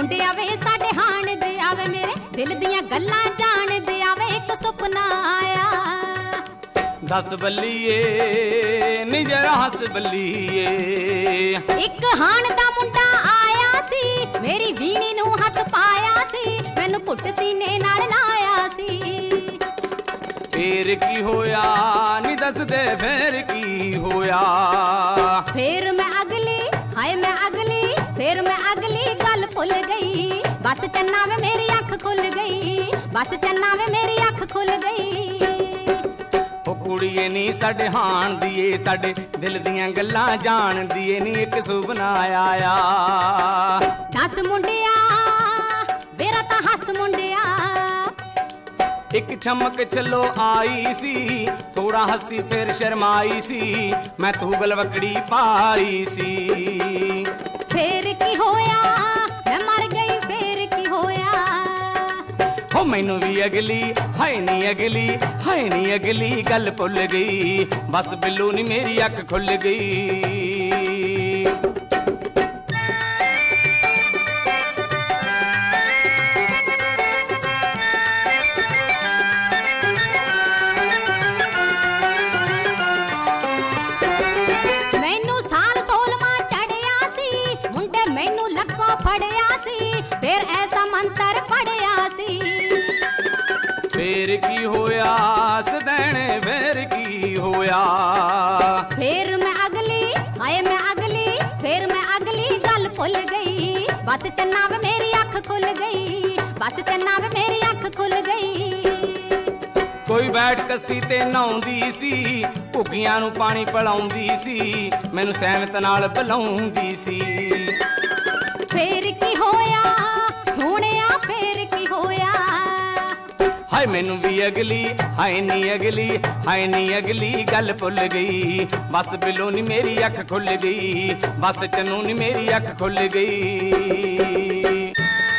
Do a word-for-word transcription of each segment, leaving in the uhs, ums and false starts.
ਮੁੰਡਿਆ ਵੇ ਸਾਡੇ ਹਾਣ ਦੇ ਆਵੇ ਮੇਰੇ ਦਿਲ ਦੀਆਂ ਗੱਲਾਂ ਜਾਣ ਦੇ ਆਵੇ ਇੱਕ ਸੁਪਨਾ ਆਇਆ। ਦਸ ਬੱਲੀਏ ਨੀ ਜਰਾ ਹੱਸ ਬੱਲੀਏ। ਇੱਕ ਹਾਣ ਦਾ ਮੁੰਡਾ ਆਇਆ ਸੀ ਮੇਰੀ ਵੀਣੀ ਨੂੰ ਹੱਥ ਪਾਇਆ ਸੀ ਮੈਨੂੰ ਘੁੱਟ ਸੀਨੇ ਨਾਲ ਲਾਇਆ ਸੀ। ਫੇਰ ਕੀ ਹੋਇਆ ਨੀ ਦੱਸ ਦੇ ਫੇਰ ਕੀ ਹੋਇਆ। ਫੇਰ ਮੈਂ ਅਗਲੀ ਹਾਏ ਮੈਂ ਅਗਲੀ ਫੇਰ ਮੈਂ ਅਗਲੀ ਗੱਲ ਭੁੱਲ ਗਈ ਬਸ ਚੰਨਾ ਵੇ ਮੇਰੀ ਅੱਖ ਖੁੱਲ ਗਈ ਬਸ ਚੰਨਾ ਵੇ ਮੇਰੀ ਅੱਖ ਖੁੱਲ ਗਈ। ਉਹ ਕੁੜੀਏ ਨੀ ਸਾਡੇ ਹਾਣ ਦੀਏ ਸਾਡੇ ਦਿਲ ਦੀਆਂ ਗੱਲਾਂ ਜਾਣਦੀ ਏ ਨੀ ਇੱਕ ਸੁਪਨਾ ਆਇਆ। ਦਸ ਮੁੰਡਿਆ ਮੇਰਾ ਤਾਂ ਹੱਸ ਮੁੰਡਿਆ। ਇੱਕ ਚਮਕ ਚਲੋ ਆਈ ਸੀ ਥੋੜਾ ਹੱਸੀ ਫਿਰ ਸ਼ਰਮਾਈ ਸੀ ਮੈਂ ਤੂੰ ਗਲਵਕੜੀ ਪਾਈ ਸੀ। ਫੇਰ ਕੀ ਹੋਇਆ ਮੈਂ ਮਰ ਗਈ ਫੇਰ ਕੀ ਹੋਇਆ। ਹੋ ਮੈਨੂੰ ਵੀ ਅਗਲੀ ਹਾਏ ਨੀ ਅਗਲੀ ਹਾਏ ਨੀ ਅਗਲੀ ਗੱਲ ਭੁੱਲ ਗਈ ਬਸ ਬਿੱਲੂ ਨੀ ਮੇਰੀ ਅੱਖ ਖੁੱਲ ਗਈ। ਮੈਨੂੰ ਸਾਲ ਸੋਲਵਾਂ ਚੜਿਆ ਸੀ ਮੁੰਡੇ ਮੈਨੂੰ ਲੱਕੋਂ ਫੜਿਆ ਸੀ ਫੇਰ ਐਸਾ ਮੰਤਰ ਪੜਿਆ ਸੀ। ਫੇਰ ਕੀ ਹੋਇਆ ਸਦੈਣੇ ਫੇਰ ਕੀ ਹੋਇਆ। ਫੇਰ ਮੈਂ ਅਗਲੀ ਹਾਏ ਮੈਂ ਅਗਲੀ ਫੇਰ ਮੈਂ ਅਗਲੀ ਗੱਲ ਭੁੱਲ ਗਈ ਬਸ ਚੰਨਾ ਵੇ ਮੇਰੀ ਅੱਖ ਖੁੱਲ ਗਈ ਬਸ ਚੰਨਾ ਵੇ ਮੇਰੀ ਅੱਖ ਖੁੱਲ ਗਈ। ਕੋਈ ਬੈਠ ਕੱਸੀ ਤੇ ਨਹਾਉਂਦੀ ਸੀ ਭੁੱਖੀਆਂ ਨੂੰ ਪਾਣੀ ਪਿਲਾਉਂਦੀ ਸੀ ਮੈਨੂੰ ਸਹਿਮਤ ਨਾਲ ਬੁਲਾਉਂਦੀ ਸੀ। ਫੇਰ ਕੀ ਹੋਇਆ ਸੋਹਣਿਆ ਫੇਰ ਕੀ ਹੋਇਆ। ਹਾਏ ਮੈਨੂੰ ਵੀ ਅਗਲੀ ਹਾਏ ਨੀ ਅਗਲੀ ਹਾਏ ਨੀ ਅਗਲੀ ਗੱਲ ਭੁੱਲ ਗਈ ਬਸ ਬਿੱਲੋ ਨੀ ਮੇਰੀ ਅੱਖ ਖੁੱਲ ਗਈ ਬਸ ਚੰਨੂ ਨੀ ਮੇਰੀ ਅੱਖ ਖੁੱਲ ਗਈ।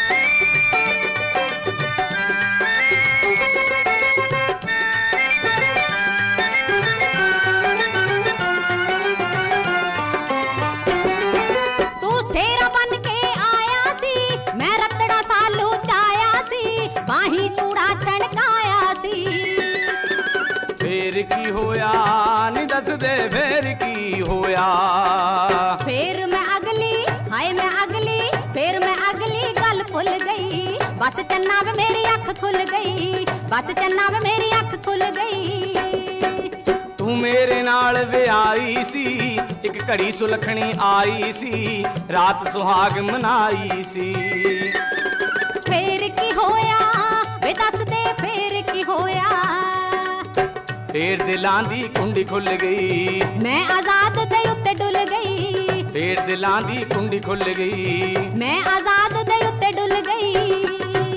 ਤੂੰ ਸੇਰਾ ਬਣ ਕੇ ਆਇਆ ਸੀ ਮੈਂ ਰੱਤੜਾ ਸਾਲੂ ਚਾਇਆ ਸੀ ਬਾਹੀ ਚੂੜਾ ਚਣਕਾਇਆ ਸੀ। ਫੇਰ ਕੀ ਹੋਇਆ ਨੀ ਦੱਸ ਦੇ ਫੇਰ ਕੀ ਹੋਇਆ। ਫੇਰ ਮੈਂ ਅਗਲੀ ਹਾਏ ਮੈਂ ਅਗਲੀ ਫੇਰ ਮੈਂ ਅਗਲੀ ਗੱਲ ਭੁੱਲ ਗਈ ਬਸ ਚੰਨਾ ਵੇ ਮੇਰੀ ਅੱਖ ਖੁੱਲ ਗਈ ਬਸ ਚੰਨਾ ਵੇ ਮੇਰੀ ਅੱਖ ਖੁੱਲ ਗਈ। ਤੂੰ ਮੇਰੇ ਨਾਲ ਵਿਆਹੀ ਸੀ ਇੱਕ ਘੜੀ ਸੁਲਖਣੀ ਆਈ ਸੀ ਰਾਤ ਸੁਹਾਗ ਮਨਾਈ ਸੀ। ਫੇਰ ਕੀ ਹੋਇਆ ਵੇ ਦੱਸ ਦੇ ਫੇਰ ਕੀ ਹੋਇਆ। ਫੇਰ ਦਿਲਾਂ ਦੀ ਕੁੰਡੀ ਖੁੱਲ ਗਈ ਮੈਂ ਆਜ਼ਾਦ ਦੇ ਉੱਤੇ ਡੁੱਲ ਗਈ ਫੇਰ ਦਿਲਾਂ ਦੀ ਕੁੰਡੀ ਖੁੱਲ ਗਈ ਮੈਂ ਆਜ਼ਾਦ ਦੇ ਉੱਤੇ ਡੁੱਲ ਗਈ।